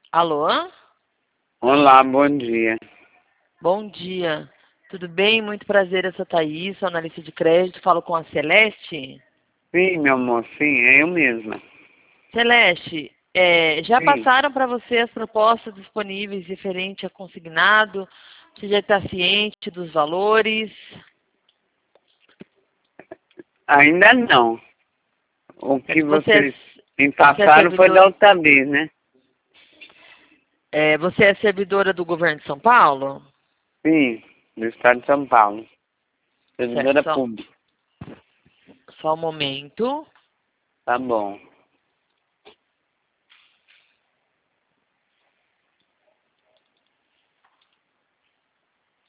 Alô? Olá, bom dia. Bom dia. Tudo bem? Muito prazer, eu sou Thaís, sou analista de crédito. Falo com a Celeste. Sim, meu amor, sim, é eu mesma. Celeste, já Sim, passaram para você as propostas disponíveis referente a consignado? Você já está ciente dos valores? ainda não. O que Certo? Você vocês me você é passaram foi da servidora, outra vez, né? você é servidora do governo de São Paulo? Sim, do estado de São Paulo. Certo, Servidora pública. só um momento. Tá bom.